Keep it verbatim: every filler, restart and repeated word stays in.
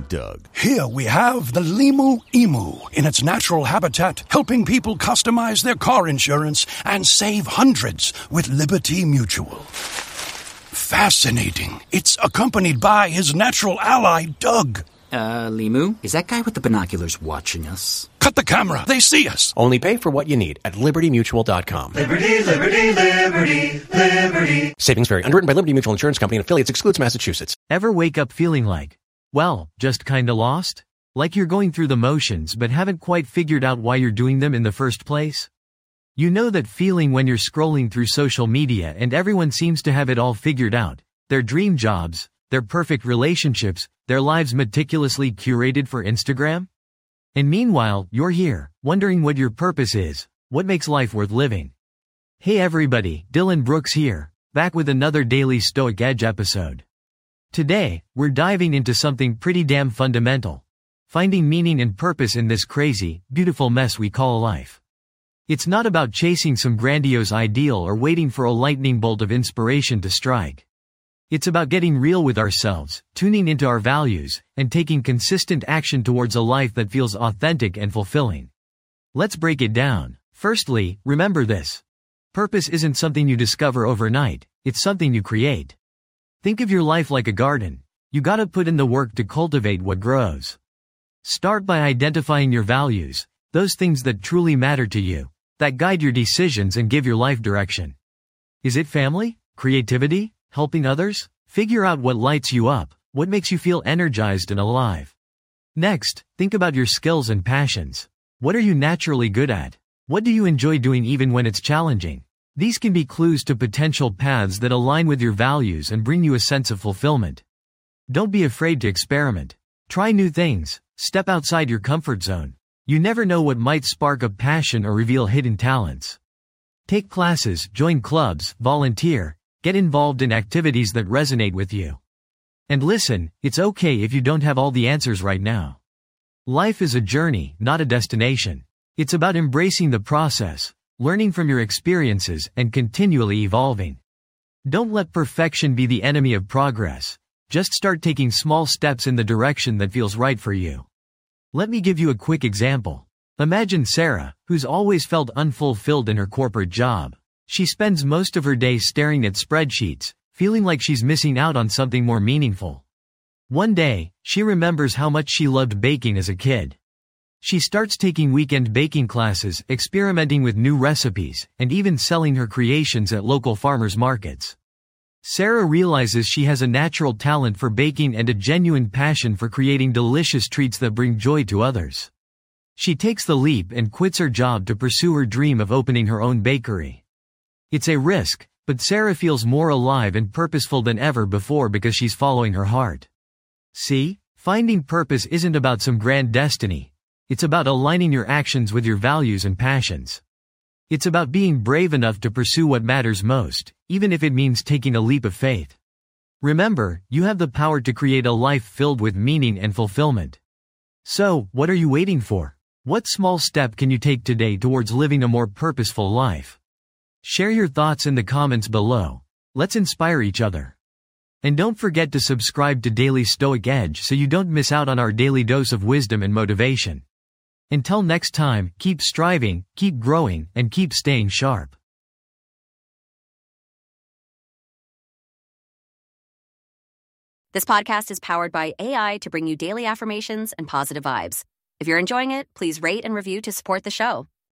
Doug. Here we have the Limu Emu in its natural habitat, helping people customize their car insurance and save hundreds with Liberty Mutual. Fascinating. It's accompanied by his natural ally, Doug. Uh, Limu, is that guy with the binoculars watching us? Cut the camera. They see us. Only pay for what you need at liberty mutual dot com. Liberty, liberty, liberty, liberty. Savings vary. Underwritten by Liberty Mutual Insurance Company and affiliates. Excludes Massachusetts. Ever wake up feeling like, well, just kinda lost? Like you're going through the motions but haven't quite figured out why you're doing them in the first place? You know that feeling when you're scrolling through social media and everyone seems to have it all figured out. Their dream jobs, their perfect relationships, their lives meticulously curated for Instagram? And meanwhile, you're here, wondering what your purpose is, what makes life worth living. Hey everybody, Dylan Brooks here, back with another Daily Stoic Edge episode. Today, we're diving into something pretty damn fundamental. Finding meaning and purpose in this crazy, beautiful mess we call life. It's not about chasing some grandiose ideal or waiting for a lightning bolt of inspiration to strike. It's about getting real with ourselves, tuning into our values, and taking consistent action towards a life that feels authentic and fulfilling. Let's break it down. Firstly, remember this. Purpose isn't something you discover overnight, it's something you create. Think of your life like a garden. You gotta put in the work to cultivate what grows. Start by identifying your values, those things that truly matter to you, that guide your decisions and give your life direction. Is it family? Creativity? Helping others? Figure out what lights you up, what makes you feel energized and alive. Next, think about your skills and passions. What are you naturally good at? What do you enjoy doing even when it's challenging? These can be clues to potential paths that align with your values and bring you a sense of fulfillment. Don't be afraid to experiment. Try new things. Step outside your comfort zone. You never know what might spark a passion or reveal hidden talents. Take classes, join clubs, volunteer. Get involved in activities that resonate with you. And listen, it's okay if you don't have all the answers right now. Life is a journey, not a destination. It's about embracing the process, learning from your experiences, and continually evolving. Don't let perfection be the enemy of progress. Just start taking small steps in the direction that feels right for you. Let me give you a quick example. Imagine Sarah, who's always felt unfulfilled in her corporate job. She spends most of her day staring at spreadsheets, feeling like she's missing out on something more meaningful. One day, she remembers how much she loved baking as a kid. She starts taking weekend baking classes, experimenting with new recipes, and even selling her creations at local farmers markets. Sarah realizes she has a natural talent for baking and a genuine passion for creating delicious treats that bring joy to others. She takes the leap and quits her job to pursue her dream of opening her own bakery. It's a risk, but Sarah feels more alive and purposeful than ever before because she's following her heart. See, finding purpose isn't about some grand destiny. It's about aligning your actions with your values and passions. It's about being brave enough to pursue what matters most, even if it means taking a leap of faith. Remember, you have the power to create a life filled with meaning and fulfillment. So, what are you waiting for? What small step can you take today towards living a more purposeful life? Share your thoughts in the comments below. Let's inspire each other. And don't forget to subscribe to Daily Stoic Edge so you don't miss out on our daily dose of wisdom and motivation. Until next time, keep striving, keep growing, and keep staying sharp. This podcast is powered by A I to bring you daily affirmations and positive vibes. If you're enjoying it, please rate and review to support the show.